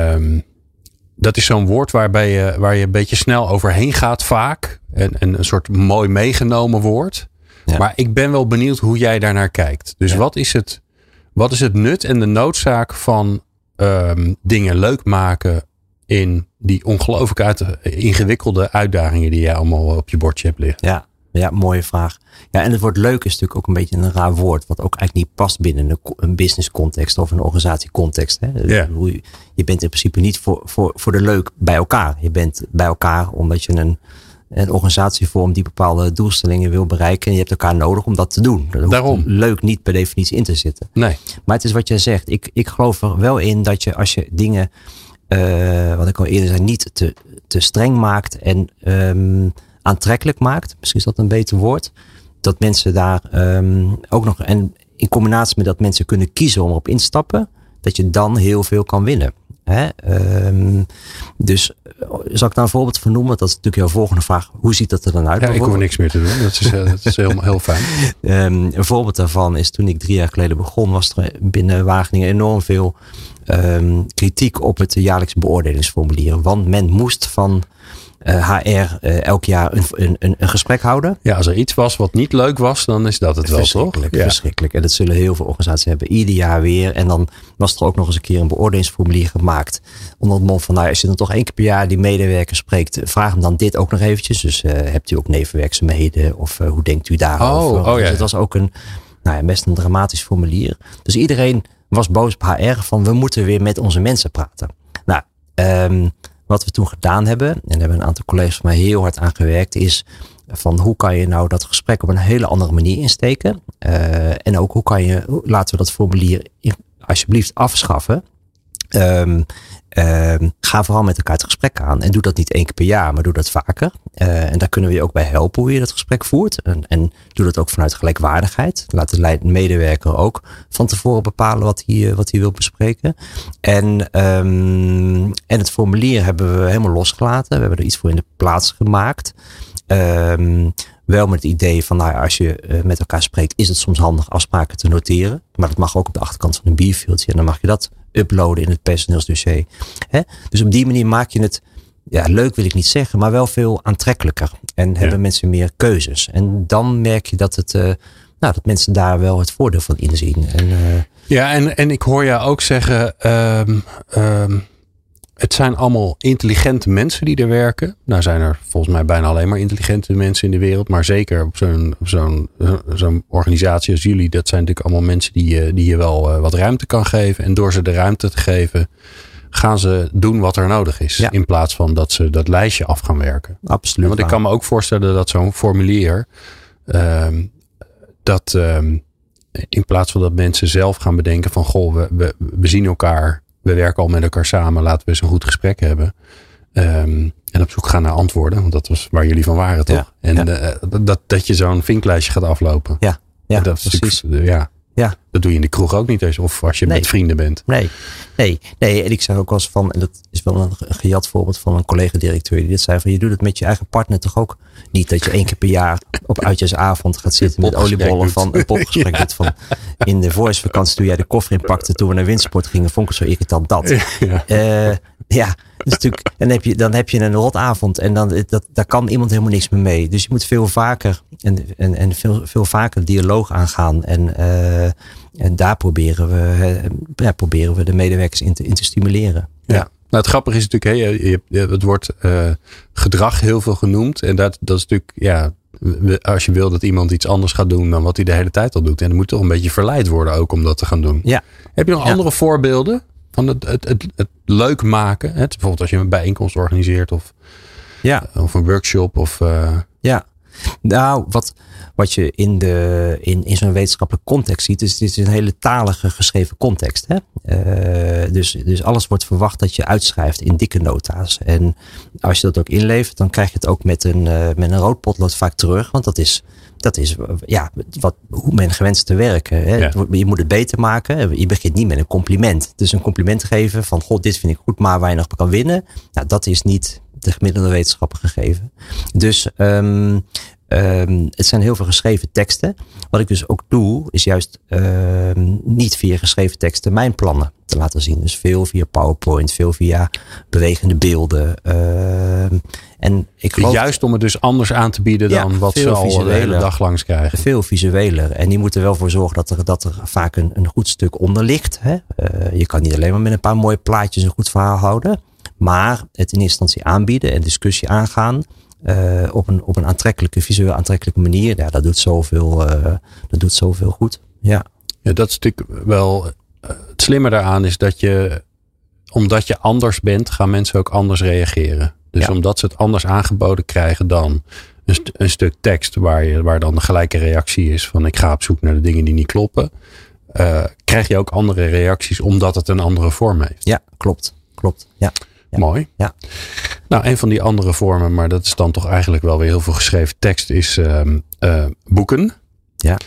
dat is zo'n woord waar je een beetje snel overheen gaat vaak. En een soort mooi meegenomen woord. Ja. Maar ik ben wel benieuwd hoe jij daarnaar kijkt. Dus wat is het nut en de noodzaak van dingen leuk maken in die ongelooflijk ingewikkelde uitdagingen die jij allemaal op je bordje hebt liggen? Ja, mooie vraag. Ja, en het woord leuk is natuurlijk ook een beetje een raar woord. Wat ook eigenlijk niet past binnen een business context of een organisatiecontext. Hè. Ja. Je bent in principe niet voor de leuk bij elkaar. Je bent bij elkaar omdat je een organisatie vormt die bepaalde doelstellingen wil bereiken. En je hebt elkaar nodig om dat te doen. Daarom. Leuk niet per definitie in te zitten. Nee. Maar het is wat jij zegt. Ik geloof er wel in dat je als je dingen, wat ik al eerder zei, niet te streng maakt en aantrekkelijk maakt. Misschien is dat een beter woord. Dat mensen daar ook nog, en in combinatie met dat mensen kunnen kiezen om erop in te stappen, dat je dan heel veel kan winnen. Hè? Dus zal ik daar een voorbeeld van noemen? Dat is natuurlijk jouw volgende vraag. Hoe ziet dat er dan uit? Ja, ik hoef niks meer te doen. Dat is heel fijn. Een voorbeeld daarvan is toen ik 3 jaar geleden begon, was er binnen Wageningen enorm veel kritiek op het jaarlijkse beoordelingsformulier. Want men moest van HR elk jaar een gesprek houden. Ja, als er iets was wat niet leuk was, dan is dat het wel, toch? Verschrikkelijk. En dat zullen heel veel organisaties hebben. Ieder jaar weer. En dan was er ook nog eens een keer een beoordelingsformulier gemaakt. Onder het mond van, als je dan toch 1 keer per jaar die medewerker spreekt, vraag hem dan dit ook nog eventjes. Dus hebt u ook nevenwerkzaamheden? Of hoe denkt u daarover? Dus het was ook best een dramatisch formulier. Dus iedereen was boos op HR van, we moeten weer met onze mensen praten. Wat we toen gedaan hebben, en daar hebben een aantal collega's van mij heel hard aan gewerkt, is van hoe kan je nou dat gesprek op een hele andere manier insteken. En ook laten we dat formulier alsjeblieft afschaffen. Ga vooral met elkaar het gesprek aan. En doe dat niet 1 keer per jaar, maar doe dat vaker. En daar kunnen we je ook bij helpen hoe je dat gesprek voert. En doe dat ook vanuit gelijkwaardigheid. Laat de medewerker ook van tevoren bepalen wat hij wil bespreken. En het formulier hebben we helemaal losgelaten. We hebben er iets voor in de plaats gemaakt. Wel met het idee van, als je met elkaar spreekt, is het soms handig afspraken te noteren. Maar dat mag ook op de achterkant van een bierveeltje. En dan mag je dat uploaden in het personeelsdossier. Dus op die manier maak je het, leuk wil ik niet zeggen, maar wel veel aantrekkelijker. En hebben mensen meer keuzes. En dan merk je dat dat mensen daar wel het voordeel van inzien. En ik hoor jou ook zeggen, het zijn allemaal intelligente mensen die er werken. Nou zijn er volgens mij bijna alleen maar intelligente mensen in de wereld. Maar zeker op zo'n organisatie als jullie. Dat zijn natuurlijk allemaal mensen die je wel wat ruimte kan geven. En door ze de ruimte te geven, gaan ze doen wat er nodig is. Ja. In plaats van dat ze dat lijstje af gaan werken. Absoluut. Want ik kan me ook voorstellen dat zo'n formulier, in plaats van dat mensen zelf gaan bedenken van, goh, we zien elkaar. We werken al met elkaar samen. Laten we eens een goed gesprek hebben. En op zoek gaan naar antwoorden. Want dat was waar jullie van waren, toch? Dat je zoon vinklijstje gaat aflopen. Ja, dat is precies. Dat doe je in de kroeg ook niet eens. Of als je met vrienden bent. Nee. En ik zeg ook wel eens van, en dat is wel een gejat voorbeeld van een collega-directeur die dit zei, van je doet het met je eigen partner toch ook niet, dat je 1 keer per jaar op uitjesavond gaat zitten met oliebollen van een popgesprek doet van, in de voorjaarsvakantie toen jij de koffer inpakte toen we naar windsport gingen, vond ik het zo irritant dat. Dus natuurlijk, dan heb je een rotavond en daar kan iemand helemaal niks meer mee. Dus je moet veel vaker en veel vaker dialoog aangaan. En daar proberen we de medewerkers in te stimuleren. Ja. het grappige is natuurlijk, het wordt gedrag heel veel genoemd. En dat is natuurlijk, als je wil dat iemand iets anders gaat doen dan wat hij de hele tijd al doet. En dan moet toch een beetje verleid worden ook om dat te gaan doen. Ja. Heb je nog andere voorbeelden van het leuk maken? Bijvoorbeeld als je een bijeenkomst organiseert of een workshop of... Nou, wat je in zo'n wetenschappelijke context ziet, is het is een hele talige geschreven context. Hè? Dus alles wordt verwacht dat je uitschrijft in dikke nota's. En als je dat ook inlevert, dan krijg je het ook met een rood potlood vaak terug. Want dat is hoe men gewenst te werken. Hè? Ja. Je moet het beter maken. Je begint niet met een compliment. Dus een compliment geven van, god, dit vind ik goed, maar waar je nog kan winnen. Nou, dat is niet de gemiddelde wetenschapper gegeven. Dus het zijn heel veel geschreven teksten. Wat ik dus ook doe, is juist niet via geschreven teksten mijn plannen te laten zien. Dus veel via PowerPoint, veel via bewegende beelden. En ik geloof, juist om het dus anders aan te bieden dan wat ze al de hele dag langs krijgen. Veel visueler. En die moeten er wel voor zorgen dat er vaak een goed stuk onder ligt. Hè? Je kan niet alleen maar met een paar mooie plaatjes een goed verhaal houden. Maar het in eerste instantie aanbieden en discussie aangaan. Op een visueel aantrekkelijke manier. Ja, dat doet zoveel goed. Ja, dat is natuurlijk wel het slimme daaraan is dat omdat je anders bent, gaan mensen ook anders reageren. Dus omdat ze het anders aangeboden krijgen dan een stuk tekst waar dan de gelijke reactie is van ik ga op zoek naar de dingen die niet kloppen. Krijg je ook andere reacties omdat het een andere vorm heeft. Ja, klopt. Ja. Mooi. Ja. Nou, een van die andere vormen, maar dat is dan toch eigenlijk wel weer heel veel geschreven tekst, is boeken. Ja.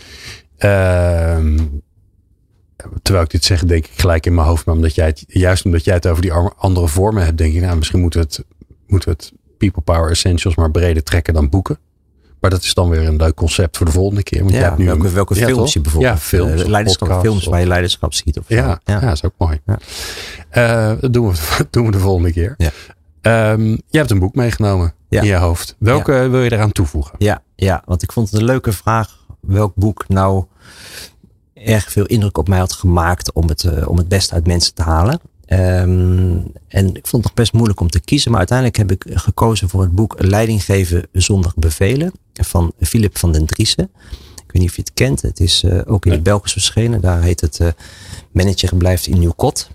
Terwijl ik dit zeg, denk ik gelijk in mijn hoofd, maar omdat jij het over die andere vormen hebt, denk ik, nou, misschien moeten we het People Power Essentials maar breder trekken dan boeken. Maar dat is dan weer een leuk concept voor de volgende keer. Want welke films je bijvoorbeeld. Ja, films. Films waar je leiderschap ziet. Of ja, dat is ook mooi. Ja. Dat doen we de volgende keer. Ja. Je hebt een boek meegenomen in je hoofd. Welke wil je eraan toevoegen? Ja, want ik vond het een leuke vraag. Welk boek nou erg veel indruk op mij had gemaakt om het beste uit mensen te halen. En ik vond het nog best moeilijk om te kiezen. Maar uiteindelijk heb ik gekozen voor het boek Leiding geven zonder bevelen. Van Philip van den Driessen. Ik weet niet of je het kent. Het is ook in het Belgisch verschenen. Daar heet het Manager blijft in uw kot.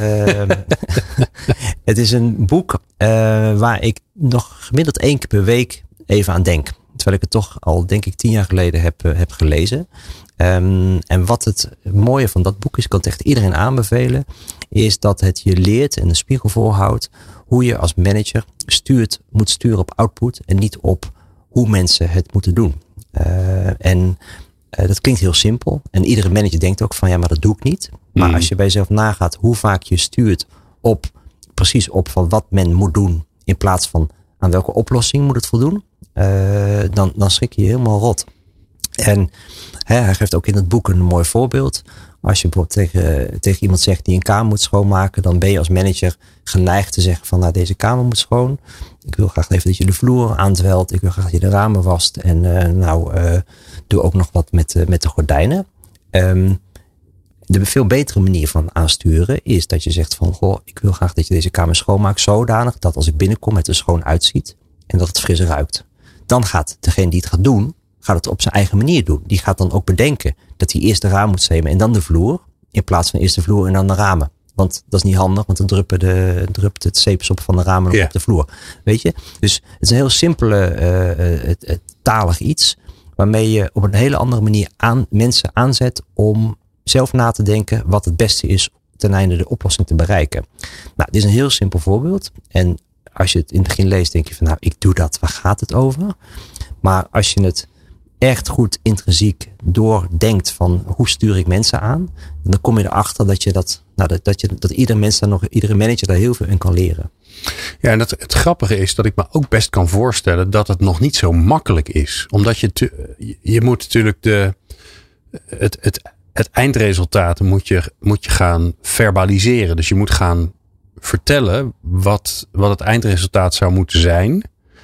Het is een boek waar ik nog gemiddeld 1 keer per week even aan denk. Terwijl ik het toch al denk ik 10 jaar geleden heb gelezen. En wat het mooie van dat boek is, ik kan het echt iedereen aanbevelen, is dat het je leert en een spiegel voorhoudt hoe je als manager moet sturen op output en niet op hoe mensen het moeten doen. Dat klinkt heel simpel. En iedere manager denkt ook van ja, maar dat doe ik niet. Maar als je bij jezelf nagaat hoe vaak je stuurt precies op van wat men moet doen in plaats van aan welke oplossing moet het voldoen, dan schrik je helemaal rot. En hij geeft ook in het boek een mooi voorbeeld. Als je bijvoorbeeld tegen iemand zegt die een kamer moet schoonmaken, dan ben je als manager geneigd te zeggen van nou, deze kamer moet schoon. Ik wil graag even dat je de vloer aandwelt. Ik wil graag dat je de ramen wast. En doe ook nog wat met de gordijnen. De veel betere manier van aansturen is dat je zegt van goh, ik wil graag dat je deze kamer schoonmaakt zodanig dat als ik binnenkom het er schoon uitziet en dat het fris ruikt. Dan gaat degene die het gaat doen, gaat het op zijn eigen manier doen. Die gaat dan ook bedenken dat hij eerst de raam moet zeemen en dan de vloer. In plaats van eerst de vloer en dan de ramen. Want dat is niet handig, want dan drupt het zeepsop van de ramen op de vloer. Weet je? Dus het is een heel simpele talig iets. Waarmee je op een hele andere manier mensen aanzet om zelf na te denken wat het beste is ten einde de oplossing te bereiken. Nou, dit is een heel simpel voorbeeld. En als je het in het begin leest, denk je van nou, ik doe dat, waar gaat het over? Maar als je het echt goed intrinsiek doordenkt van hoe stuur ik mensen aan, dan kom je erachter dat iedere manager daar heel veel in kan leren. Ja, en het grappige is dat ik me ook best kan voorstellen dat het nog niet zo makkelijk is. Omdat je moet natuurlijk het eindresultaat moet je gaan verbaliseren. Dus je moet gaan vertellen wat het eindresultaat zou moeten zijn.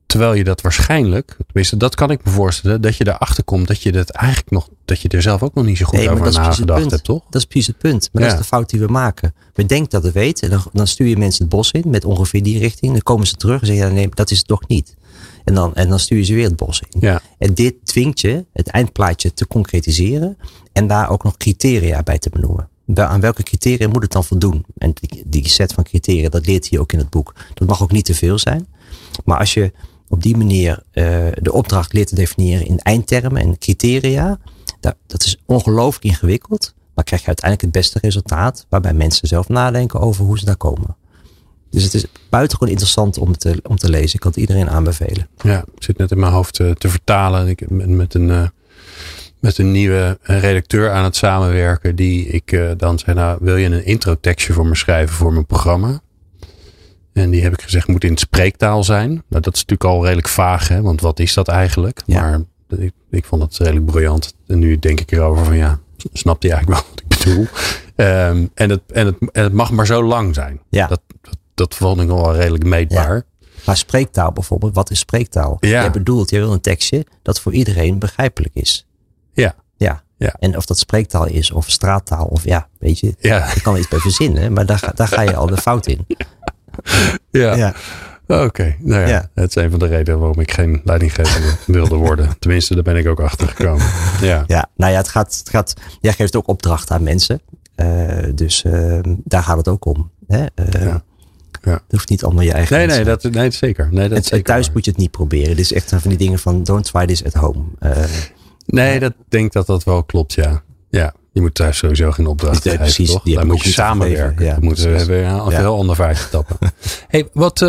Terwijl je dat waarschijnlijk, tenminste dat kan ik me voorstellen, dat je erachter komt dat je dat eigenlijk nog, dat je er zelf ook nog niet zo goed over nagedacht hebt, toch? Dat is precies het punt. Maar dat is de fout die we maken. We denken dat we weten en dan stuur je mensen het bos in met ongeveer die richting. Dan komen ze terug en zeggen nee, dat is het toch niet. En dan stuur je ze weer het bos in. Ja. En dit dwingt je het eindplaatje te concretiseren en daar ook nog criteria bij te benoemen. Aan welke criteria moet het dan voldoen? En die set van criteria, dat leert hij ook in het boek. Dat mag ook niet te veel zijn. Maar als je op die manier de opdracht leert te definiëren in eindtermen en criteria, dat is ongelooflijk ingewikkeld. Maar krijg je uiteindelijk het beste resultaat waarbij mensen zelf nadenken over hoe ze daar komen. Dus het is buitengewoon interessant om te lezen. Ik kan het iedereen aanbevelen. Ja, ik zit net in mijn hoofd te vertalen. Ik met een nieuwe redacteur aan het samenwerken. Die ik dan zei, nou wil je een introtekstje voor me schrijven voor mijn programma? En die heb ik gezegd moet in het spreektaal zijn. Nou dat is natuurlijk al redelijk vaag. Hè? Want wat is dat eigenlijk? Ja. Maar ik vond het redelijk briljant. En nu denk ik erover van ja, snapt hij eigenlijk wel wat ik bedoel? En het mag maar zo lang zijn. Ja. Dat vond ik wel redelijk meetbaar. Ja. Maar spreektaal bijvoorbeeld, wat is spreektaal? Ja. Jij wil een tekstje dat voor iedereen begrijpelijk is. Ja. Ja. Ja. En of dat spreektaal is of straattaal of weet je, je kan er iets bij verzinnen, maar daar ga je al de fout in. Ja. Oké. Nou ja, het is een van de redenen waarom ik geen leidinggever wilde worden. Tenminste, daar ben ik ook achter gekomen. Ja, nou ja, het gaat. Jij geeft ook opdrachten aan mensen. Dus daar gaat het ook om. Hè? Het hoeft niet allemaal je eigen. Nee, zeker. Nee, dat zeker thuis waar. moet je het niet proberen. Dit is echt van die dingen van don't try this at home. Ik denk dat wel klopt, ja. Ja, je moet thuis sowieso geen opdracht geven, precies, toch? Dan moet je samenwerken. Ja, dan moeten we weer een heel ander vaartje tappen. Hey,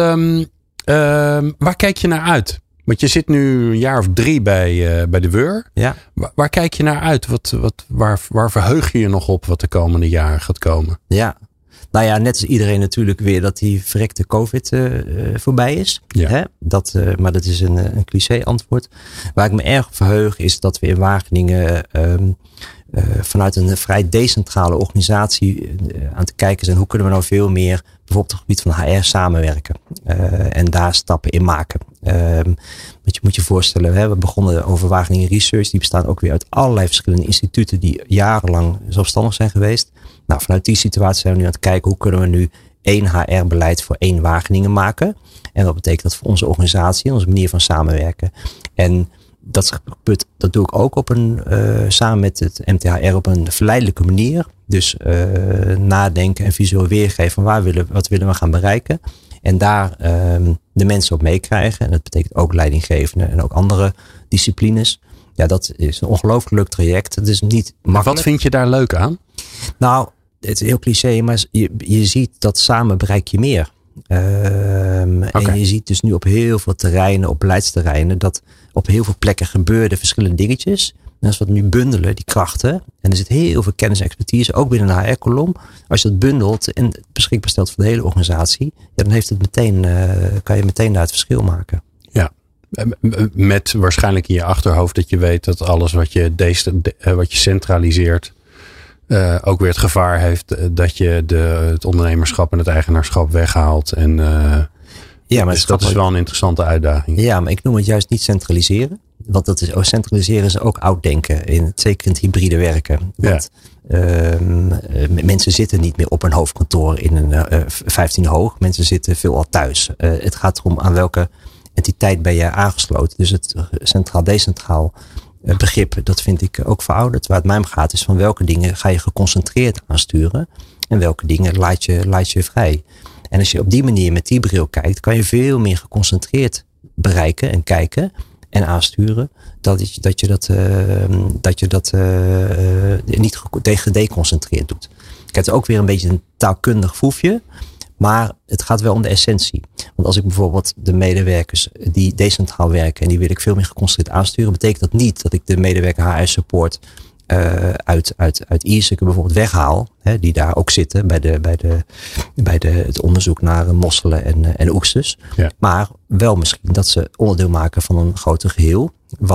waar kijk je naar uit? Want je zit nu een jaar of 3 bij de WUR. Ja. Waar kijk je naar uit? Waar verheug je je nog op wat de komende jaren gaat komen? Ja. Nou ja, net als iedereen natuurlijk weer dat die verrekte COVID voorbij is. Ja. Hè? Maar dat is een cliché antwoord. Waar ik me erg op verheug is dat we in Wageningen vanuit een vrij decentrale organisatie aan te kijken zijn. Hoe kunnen we nou veel meer bijvoorbeeld op het gebied van HR samenwerken. En daar stappen in maken. Want je moet je voorstellen, we begonnen over Wageningen Research. Die bestaan ook weer uit allerlei verschillende instituten die jarenlang zelfstandig zijn geweest. Nou, vanuit die situatie zijn we nu aan het kijken hoe kunnen we nu 1 HR-beleid voor 1 Wageningen maken. En wat betekent dat voor onze organisatie, onze manier van samenwerken. En dat doe ik ook samen met het MTHR op een verleidelijke manier. Dus nadenken en visueel weergeven van wat willen we gaan bereiken. En daar de mensen op meekrijgen. En dat betekent ook leidinggevenden en ook andere disciplines. Ja, dat is een ongelooflijk leuk traject. Het is niet makkelijk. Wat vind je daar leuk aan? Nou, het is heel cliché, maar je ziet dat samen bereik je meer. En je ziet dus nu op heel veel terreinen, op beleidsterreinen, dat op heel veel plekken gebeuren verschillende dingetjes. En als we het nu bundelen, die krachten, en er zit heel veel kennis en expertise, ook binnen een HR-kolom. Als je dat bundelt en beschikbaar stelt voor de hele organisatie, ja, dan heeft het kan je meteen daar het verschil maken. Ja, met waarschijnlijk in je achterhoofd dat je weet dat alles wat je centraliseert, ook weer het gevaar heeft dat je het ondernemerschap en het eigenaarschap weghaalt. En maar dus dat is wel een interessante uitdaging. Ja, maar ik noem het juist niet centraliseren. Want centraliseren is ook oud denken. Zeker in het hybride werken. Want mensen zitten niet meer op een hoofdkantoor in een 15 hoog. Mensen zitten veelal thuis. Het gaat erom aan welke entiteit ben je aangesloten. Dus het centraal-decentraal begrip, dat vind ik ook verouderd. Waar het mij om gaat is van welke dingen ga je geconcentreerd aansturen. En welke dingen laat je vrij. En als je op die manier met die bril kijkt, kan je veel meer geconcentreerd bereiken en kijken en aansturen. Dat je dat niet gedeconcentreerd doet. Ik heb ook weer een beetje een taalkundig foefje. Maar het gaat wel om de essentie. Want als ik bijvoorbeeld de medewerkers die decentraal werken en die wil ik veel meer geconcentreerd aansturen, betekent dat niet dat ik de medewerker HR support uit Ierseke bijvoorbeeld weghaal. Hè, die daar ook zitten bij het onderzoek naar mosselen en oesters. Ja. Maar wel misschien dat ze onderdeel maken van een groter geheel.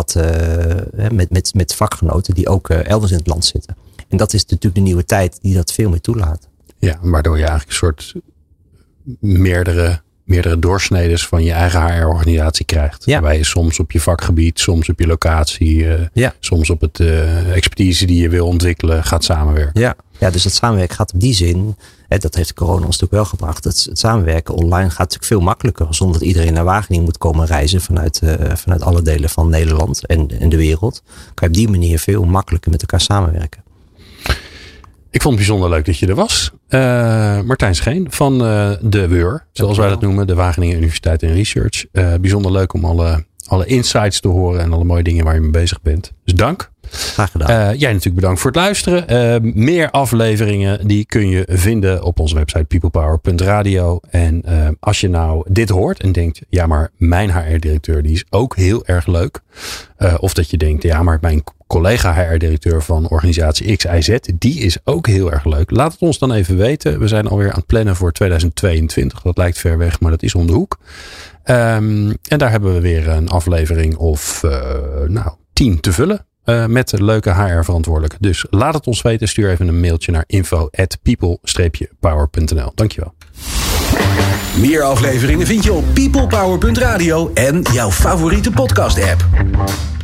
Met vakgenoten die ook elders in het land zitten. En dat is natuurlijk de nieuwe tijd die dat veel meer toelaat. Ja, waardoor je eigenlijk een soort meerdere meerdere doorsneders van je eigen HR-organisatie krijgt. Ja. Waarbij je soms op je vakgebied, soms op je locatie, soms op het expertise die je wil ontwikkelen gaat samenwerken. Ja, dus het samenwerken gaat op die zin, dat heeft corona ons natuurlijk wel gebracht. Het samenwerken online gaat natuurlijk veel makkelijker. Zonder dat iedereen naar Wageningen moet komen reizen vanuit alle delen van Nederland en de wereld. Kan je op die manier veel makkelijker met elkaar samenwerken. Ik vond het bijzonder leuk dat je er was. Martijn Scheen van de WUR, zoals wij dat noemen. De Wageningen Universiteit en Research. Bijzonder leuk om alle insights te horen en alle mooie dingen waar je mee bezig bent. Dus dank. Graag gedaan. Jij natuurlijk bedankt voor het luisteren. Meer afleveringen die kun je vinden op onze website peoplepower.radio. En als je nou dit hoort en denkt, ja maar mijn HR-directeur die is ook heel erg leuk. Of dat je denkt, ja maar mijn collega HR-directeur van organisatie XIZ, die is ook heel erg leuk. Laat het ons dan even weten. We zijn alweer aan het plannen voor 2022. Dat lijkt ver weg, maar dat is om de hoek. En daar hebben we weer een aflevering of 10 te vullen. Met leuke HR-verantwoordelijken. Dus laat het ons weten. Stuur even een mailtje naar info@people-power.nl. Dankjewel. Meer afleveringen vind je op peoplepower.radio en jouw favoriete podcast app.